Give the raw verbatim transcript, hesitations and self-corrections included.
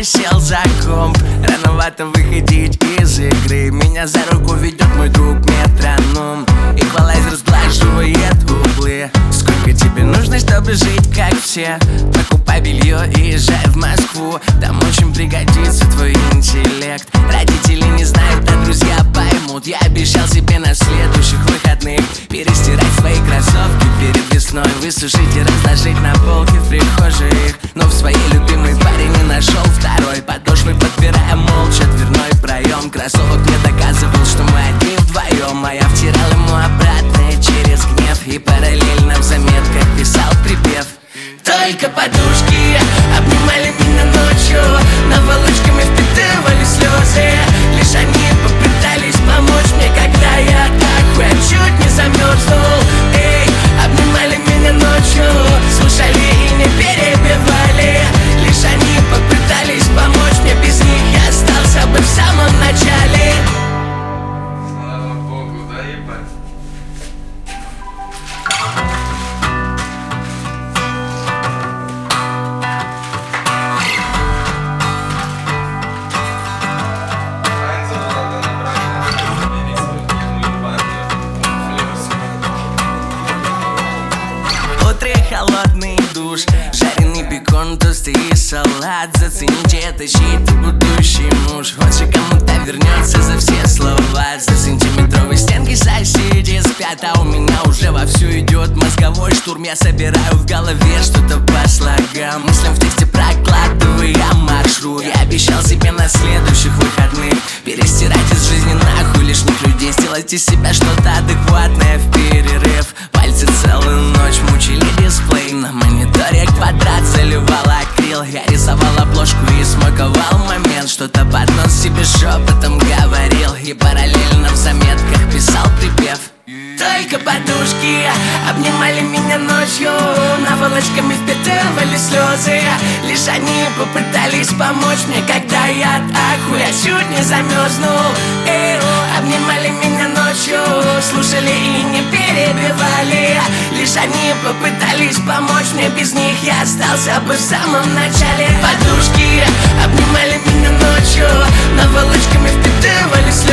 я сел за комп. Рановато выходить из игры. Меня за руку ведет мой друг метроном. Эквалайзер сглаживает углы. Сколько тебе нужно, чтобы жить как все? Покупай белье и езжай в Москву. Там очень пригодится твой интеллект. Родители не знают, а друзья поймут. Я обещал себе на следующих выходных перестирать свои кроссовки перед весной, высушить и разложить на полке в прихожей их. Но в своей любимой паре не нашел второй. Подошвой подпирая молча дверной проем. Кроссовок мне доказывал, что мы одни вдвоем. А я втирал ему обратно через гнев. И параллельно в заметках писал припев. Только подушки обнимали меня ночью, наволочками впитывали слезы. Лишь они попытались помочь мне, когда я так хуя чуть не замерзнул. Эй, обнимали меня ночью, слушали и не перебивали. Лишь они попытались помочь мне, без них я остался бы в самом начале. Слава Богу, да, ебать. Холодный душ, жареный бекон, тосты и салат. Зацените это, чей ты будущий муж. Вот же кому-то вернется за все слова. За сантиметровой стенкой соседи спят, а у меня уже вовсю идет мозговой штурм. Я собираю в голове что-то по слогам, мыслям в тексте прокладывая маршрут. Я обещал себе на следующих выходных перестирать из жизни нахуй лишних людей, сделать из себя что-то адекватное в перерыв. Пальцы целую ночь мучили дисплей. На мониторе квадрат заливал акрил. Я рисовал обложку и смаковал момент. Что-то под нос себе шепотом говорил. И параллельно в заметках писал припев. Только подушки обнимали меня ночью, наволочками впитывали слезы. Лишь они попытались помочь мне, когда я так хуя чуть не замерзнул. Эй, обнимали меня ночью, слушали и не перебивали. Лишь они попытались помочь мне, без них я остался бы в самом начале. Подушки обнимали меня ночью, наволочками впитывали слезы.